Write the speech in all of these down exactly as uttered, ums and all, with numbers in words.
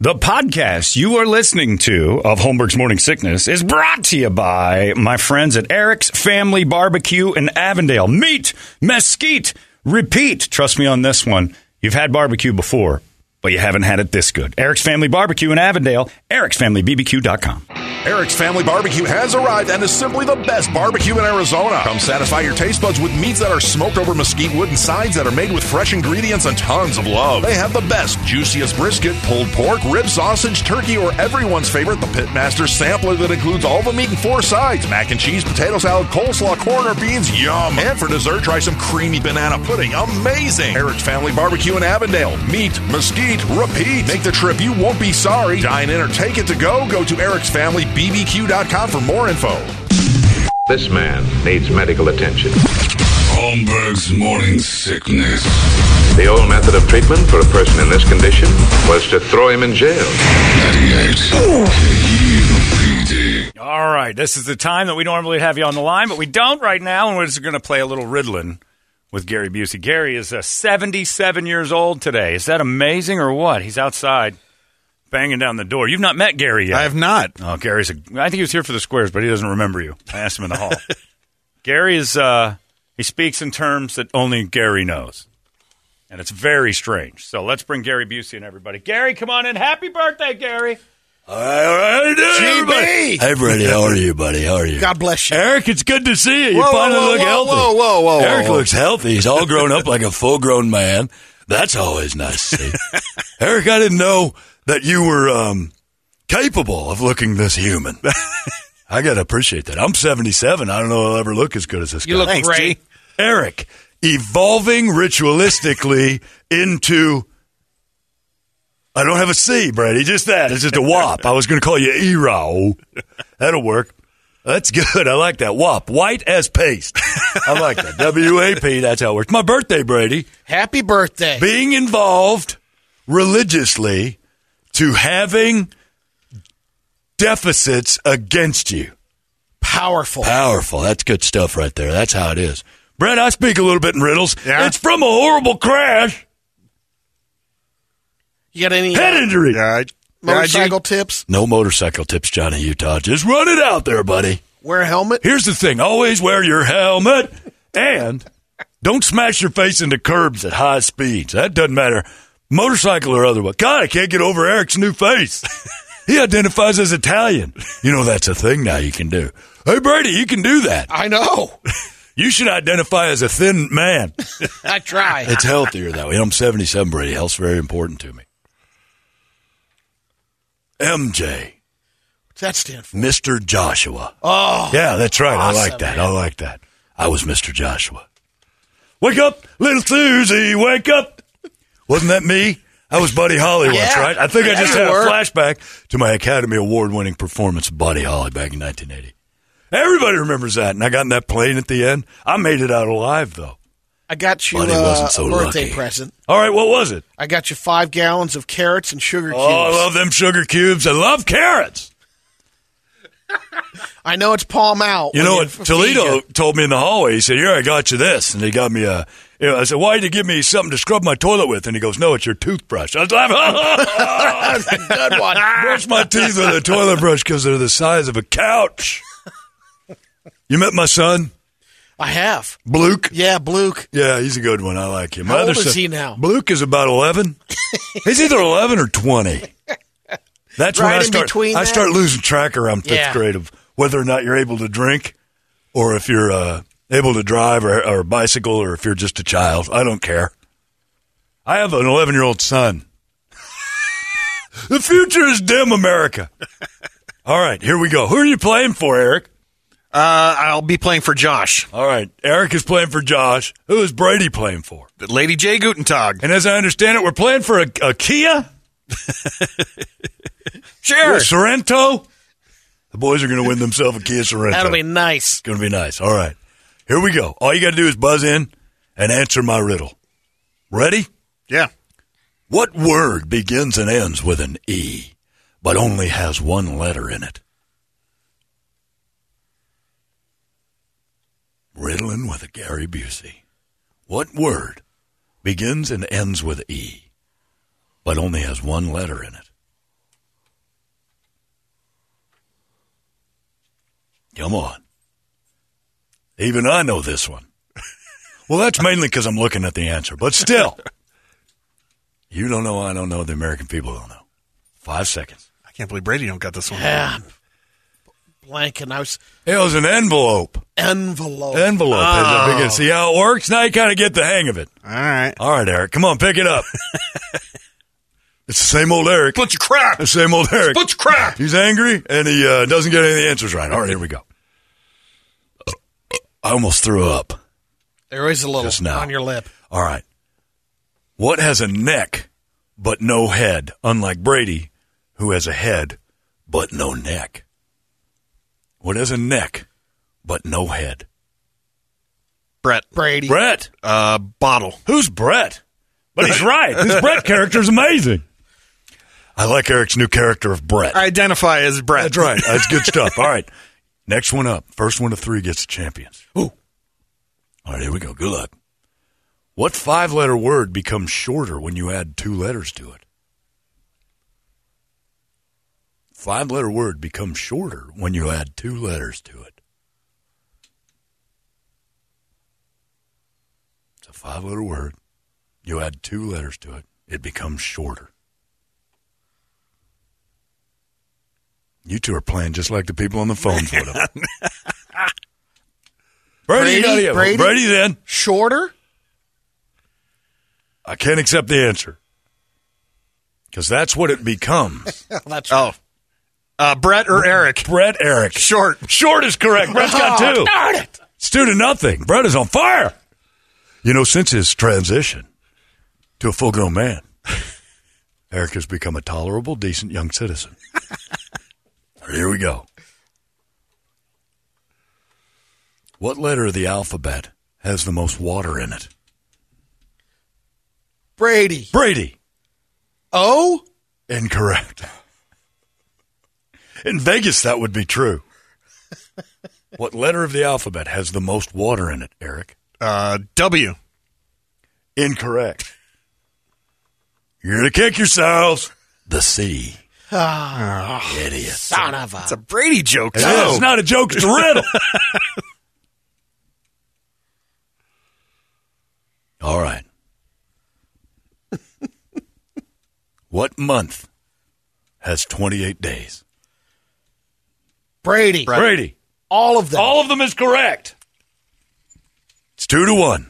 The podcast you are listening to of Holmberg's Morning Sickness is brought to you by my friends at Eric's Family Barbecue in Avondale. Meet, mesquite, repeat. Trust me on this one. You've had barbecue before, but you haven't had it this good. Eric's Family Barbecue in Avondale, erics family b b q dot com. Eric's Family Barbecue has arrived and is simply the best barbecue in Arizona. Come satisfy your taste buds with meats that are smoked over mesquite wood and sides that are made with fresh ingredients and tons of love. They have the best, juiciest brisket, pulled pork, rib sausage, turkey, or everyone's favorite, the Pitmaster Sampler that includes all the meat and four sides, mac and cheese, potato salad, coleslaw, corn, or beans, yum. And for dessert, try some creamy banana pudding, amazing. Eric's Family Barbecue in Avondale. Meat, mesquite, repeat. Make the trip, you won't be sorry. Dine in or take it to go. Go to Eric's Family B B Q dot com for more info. This man needs medical attention. Holmberg's Morning Sickness. The old method of treatment for a person in this condition was to throw him in jail. ninety-eight K U P D. All right, this is the time that we normally have you on the line, but we don't right now, and we're just going to play a little Ritalin with Gary Busey. Gary is uh, seventy-seven years old today. Is that amazing or what? He's outside banging down the door. You've not met Gary yet. I have not. Oh, Gary's a, I think he was here for the squares, but he doesn't remember you. I asked him in the hall. Gary is, uh, he speaks in terms that only Gary knows. And it's very strange. So let's bring Gary Busey and everybody. Gary, come on in. Happy birthday, Gary. All right, all right. G B. Hey, Freddie, how are you, buddy? How are you? God bless you. Eric, it's good to see you. You Whoa, finally whoa, look whoa, healthy. whoa, whoa, whoa, Eric whoa. looks healthy. He's all grown up like a full-grown man. That's always nice to see. Eric, I didn't know that you were um, capable of looking this human. I got to appreciate that. I'm seventy-seven. I don't know I'll ever look as good as this You guy. look Thanks, great. G. Eric, evolving ritualistically into... I don't have a C, Brady. Just that. It's just a W A P. I was going to call you E-Row. That'll work. That's good. I like that. W A P. White as paste. I like that. W A P. That's how it works. My birthday, Brady. Happy birthday. Being involved religiously to having deficits against you. Powerful. Powerful. That's good stuff right there. That's how it is. Brett, I speak a little bit in riddles. Yeah? It's from a horrible crash. You got any Head uh, injury. yeah, motorcycle tips? No motorcycle tips, Johnny Utah. Just run it out there, buddy. Wear a helmet? Here's the thing. Always wear your helmet and don't smash your face into curbs at high speeds. That doesn't matter. Motorcycle or otherwise. God, I can't get over Eric's new face. He identifies as Italian. You know that's a thing now you can do. Hey, Brady, you can do that. I know. You should identify as a thin man. I try. It's healthier that way. I'm seventy-seven, Brady. Health's very important to me. M J. What's that stand for? Mister Joshua. Oh. Yeah, that's right. Awesome, I like that. man. I like that. I was Mister Joshua. Wake up, little Susie, wake up. Wasn't that me? I was Buddy Holly once, Yeah. right? I think I Yeah, just you had were. a flashback to my Academy Award-winning performance of Buddy Holly back in nineteen eighty. Everybody remembers that, and I got in that plane at the end. I made it out alive, though. I got you Buddy uh, wasn't so a birthday lucky. present. All right, what was it? I got you five gallons of carrots and sugar cubes. Oh, I love them sugar cubes. I love carrots. I know it's palm out. You when know you what? feed Toledo you. told me in the hallway. He said, "Here, I got you this," and he got me a. You know, I said, "Why did you give me something to scrub my toilet with?" And he goes, "No, it's your toothbrush." I was laughing. That's a good one. Brush my teeth with a toilet brush because they're the size of a couch. You met my son, I have. Bluke? Yeah, Bluke. Yeah, he's a good one. I like him. How My old other is son- he now? Bluke is about eleven. He's either eleven or twenty. That's when Right I in start. between I that? start losing track around fifth Yeah. grade of whether or not you're able to drink, or if you're uh, able to drive or, or bicycle, or if you're just a child. I don't care. I have an eleven-year-old son. The future is dim, America. All right, here we go. Who are you playing for, Eric? Uh, I'll be playing for Josh. All right, Eric is playing for Josh. Who is Brady playing for? Lady J. Gutentag. And as I understand it, we're playing for a, a Kia? Sure. A Sorrento? The boys are going to win themselves a Kia Sorrento. That'll be nice. It's going to be nice. All right, here we go. All you got to do is buzz in and answer my riddle. Ready? Yeah. What word begins and ends with an E, but only has one letter in it? Riddling with a Gary Busey. What word begins and ends with E, but only has one letter in it? Come on. Even I know this one. Well, that's mainly because I'm looking at the answer. But still, you don't know, I don't know, the American people don't know. Five seconds. I can't believe Brady don't got this one. Yeah. Blank, and I was It was an envelope. envelope. Envelope. Oh. See how it works? Now you kind of get the hang of it. All right. All right, Eric. Come on, pick it up. It's the same old Eric. Bunch of crap. The same old Eric. Bunch of crap. He's angry, and he uh, doesn't get any of the answers right. All right, here we go. I almost threw up. There is a little Just now. on your lip. All right. What has a neck but no head, unlike Brady, who has a head but no neck? What has a neck but no head? Brett. Brady. Brett. Uh, bottle. Who's Brett? But he's right. This Brett character is amazing. I like Eric's new character of Brett. Identify as Brett. That's right. That's good stuff. All right. Next one up. First one to three gets the champions. Ooh. All right, here we go. Good luck. What five-letter word becomes shorter when you add two letters to it? Five-letter word becomes shorter when you add two letters to it. It's a five-letter word. You add two letters to it. It becomes shorter. You two are playing just like the people on the phones would have. Brady, Brady, Brady, Brady? Brady's in. Shorter? I can't accept the answer. Because that's what it becomes. That's Oh. Uh, Brett or Eric? Brett Eric. Short. Short is correct. Brett's got two. Oh, darn it. It's two to nothing. Brett is on fire. You know, since his transition to a full-grown man, Eric has become a tolerable, decent young citizen. Here we go. What letter of the alphabet has the most water in it? Brady. Brady. O? Incorrect. In Vegas, that would be true. What letter of the alphabet has the most water in it, Eric? Uh, W. Incorrect. You're going to kick yourselves. The C. Ah, Idiot. son of a. It's a Brady joke. It too. is. It's not a joke. It's a riddle. All right. What month has twenty-eight days? Brady. Brady. All of them. All of them is correct. It's two to one.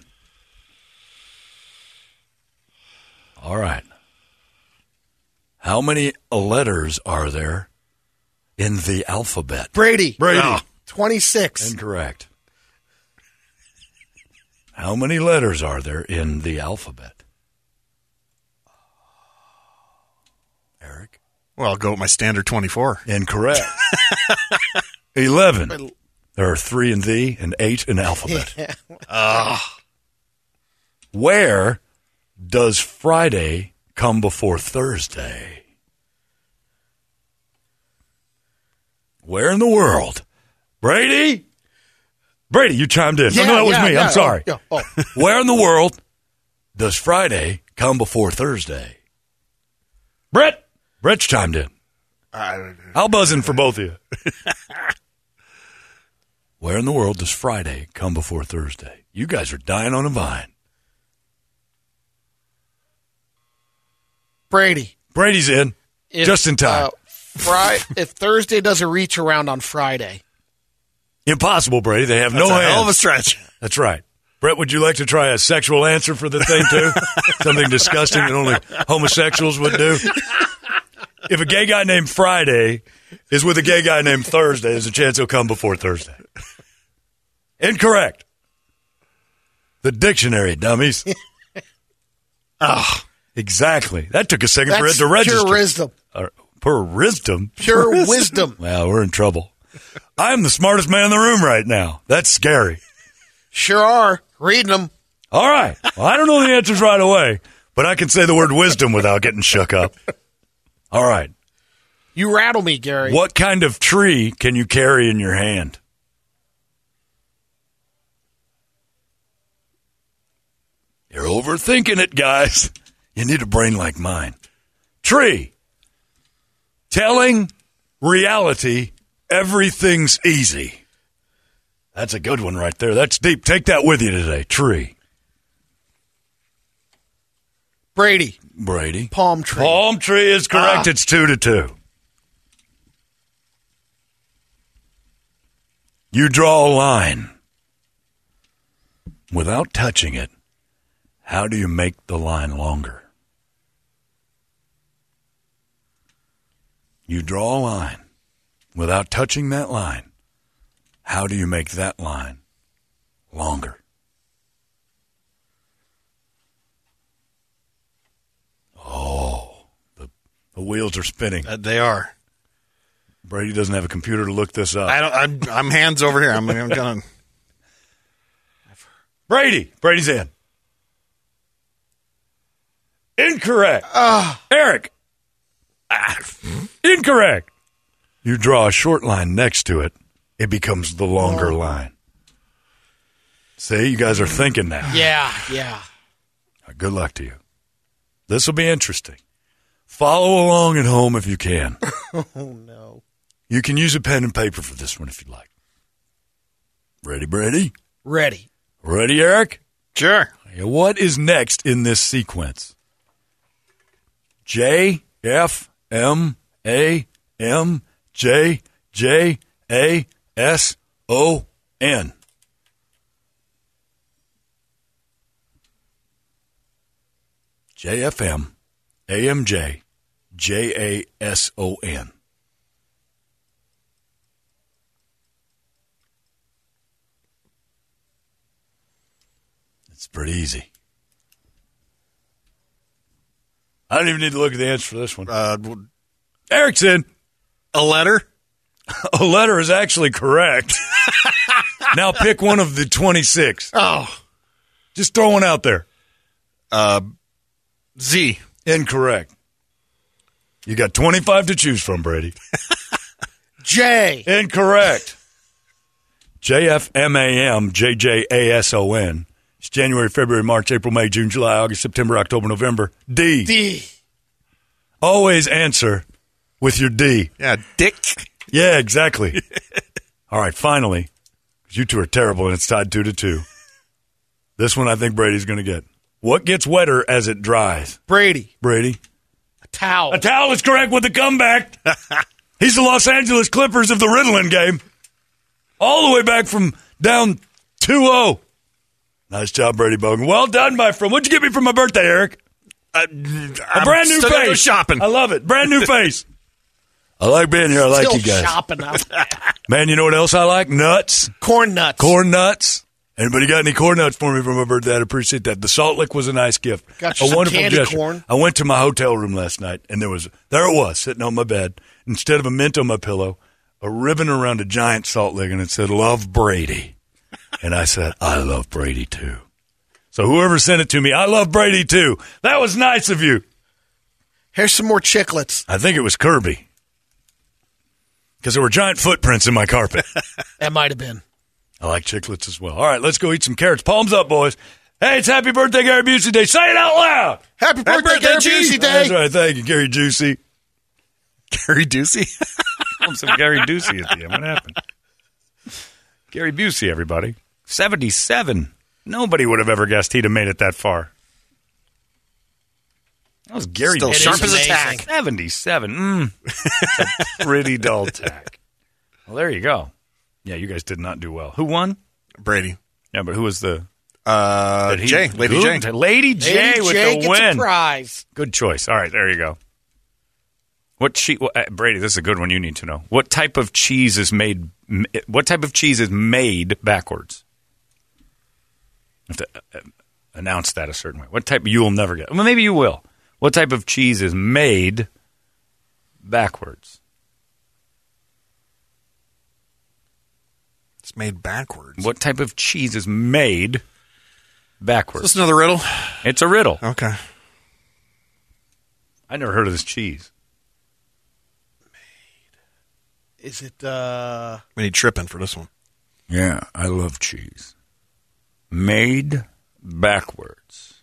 All right. How many letters are there in the alphabet? Brady. Brady. Oh, twenty-six. Incorrect. How many letters are there in the alphabet? Eric? Well, I'll go with my standard twenty-four. Incorrect. Eleven. There are three in the and eight in alphabet. Uh, Where does Friday come before Thursday? Where in the world? Brady? Brady, you chimed in. Yeah, no, no, that was yeah, me. yeah. I'm sorry. Oh, yeah. Oh. Where in the world does Friday come before Thursday? Brett? Brett's chimed in. I'll buzz in for both of you. Where in the world does Friday come before Thursday? You guys are dying on a vine. Brady. Brady's in. If, Just in time. Uh, Fri- if Thursday does a reach around on Friday. Impossible, Brady. They have that's no a hands. hell of a stretch. That's right. Brett, would you like to try a sexual answer for the thing, too? Something disgusting that only homosexuals would do? If a gay guy named Friday is with a gay guy named Thursday, there's a chance he'll come before Thursday. Incorrect. The dictionary, dummies. Ah, exactly. That took a second That's for it to register. pure wisdom. Uh, pure wisdom? Pure wisdom. Well, we're in trouble. I'm the smartest man in the room right now. That's scary. Sure are. Reading them. All right. Well, I don't know the answers right away, but I can say the word wisdom without getting shook up. All right. You rattle me, Gary. What kind of tree can you carry in your hand? You're overthinking it, guys. You need a brain like mine. Tree. Telling reality everything's easy. That's a good one right there. That's deep. Take that with you today. Tree. Brady. Brady. Palm tree. Palm tree is correct. Ah. It's two to two. You draw a line. Without touching it, how do you make the line longer? You draw a line. Without touching that line, how do you make that line longer? Oh, the, the wheels are spinning. Uh, they are. Brady doesn't have a computer to look this up. I don't. I'm, I'm hands over here. I'm, I'm gonna. Brady. Brady's in. Incorrect. Ah. Eric. Ah. Incorrect. You draw a short line next to it, it becomes the longer Oh. line. See, you guys are thinking now. Yeah, yeah. Good luck to you. This will be interesting. Follow along at home if you can. Oh, no. You can use a pen and paper for this one if you like. Ready, Brady? Ready. Ready, Eric? Sure. What is next in this sequence? J, F, M, A, M, J, J, A, S, O, N. J, F, M, A, M, J, J, A, S, O, N. It's pretty easy. I don't even need to look at the answer for this one. Uh, Erickson, a letter. a letter is actually correct. Now pick one of the twenty-six. Oh. Just throw one out there. Uh, Z. Incorrect. You got twenty-five to choose from, Brady. J. Incorrect. J F M A M J J A S O N. It's January, February, March, April, May, June, July, August, September, October, November. D. D. Always answer with your D. Yeah, Dick. Yeah, exactly. All right, finally, 'cause you two are terrible and it's tied two to two. This one I think Brady's going to get. What gets wetter as it dries? Brady. Brady? A towel. A towel is correct with the comeback. He's the Los Angeles Clippers of the Ritalin game. All the way back from down two oh. Nice job, Brady Bogan. Well done, my friend. What'd you get me for my birthday, Eric? Uh, A brand new still gotta face. go shopping. I love it. Brand new face. I like being here. I like Still you guys. shopping out there. Man, you know what else I like? Nuts. Corn nuts. Corn nuts. Anybody got any corn nuts for me for my birthday? I'd appreciate that. The Salt Lick was a nice gift. Got you a some wonderful candy gesture. corn. I went to my hotel room last night, and there was there it was sitting on my bed. Instead of a mint on my pillow, a ribbon around a giant Salt Lick, and it said "Love Brady." And I said, "I love Brady too." So whoever sent it to me, I love Brady too. That was nice of you. Here's some more chiclets. I think it was Kirby. Because there were giant footprints in my carpet. That might have been. I like chiclets as well. All right, let's go eat some carrots. Palms up, boys. Hey, it's Happy Birthday, Gary Busey Day. Say it out loud. Happy birthday, birthday, Gary G. Busey Day. That's right. Thank you, Gary Juicy. Gary Ducey. Some Gary Busey at the end. What happened? Gary Busey, everybody. seventy-seven. Nobody would have ever guessed he'd have made it that far. That was Gary Still It sharp is as a amazing. tack. seventy-seven. Mm. That's a pretty dull tack. Well, there you go. Yeah, you guys did not do well. Who won? Brady. Yeah, but who was the... Uh, did he- Jay. Lady Who? Jay. Lady J Lady with J the gets win. a prize. Good choice. All right, there you go. What cheese? Well, uh, Brady, this is a good one you need to know. What type of cheese is made... m- What type of cheese is made backwards? You have to uh, announce that a certain way. What type? You will never get. Well, maybe you will. What type of cheese is made backwards? It's made backwards. What type of cheese is made Is backwards? this another riddle? It's a riddle. Okay. I never heard of this cheese. Is it, uh... We need tripping for this one. Yeah, I love cheese. Made backwards.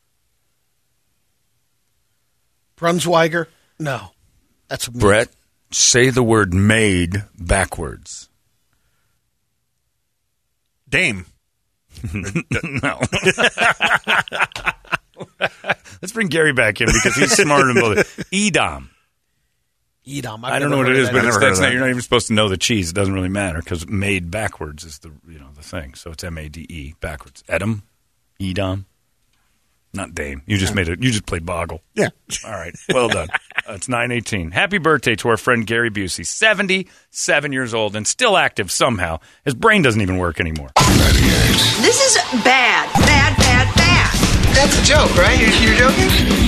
Brunswiger? No. That's a Brett, say the word made backwards. Dame. No. Let's bring Gary back in because he's smarter than both. Edam. Edam. I don't know what it is, but it's, never heard that's of not, that. you're not even supposed to know the cheese. It doesn't really matter because made backwards is the you know the thing. So it's M A D E backwards. Edam, Edam, not Dame. You just made it. You just played Boggle. Yeah. All right. Well done. Uh, it's nine eighteen. Happy birthday to our friend Gary Busey, seventy-seven years old and still active somehow. His brain doesn't even work anymore. This is bad, bad, bad, bad. That's a joke, right? You're, you're joking?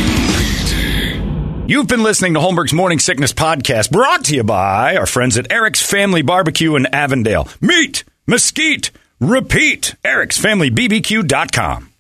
You've been listening to Holmberg's Morning Sickness Podcast, brought to you by our friends at Eric's Family Barbecue in Avondale. Meet, mesquite, repeat. Eric's Family B B Q dot com.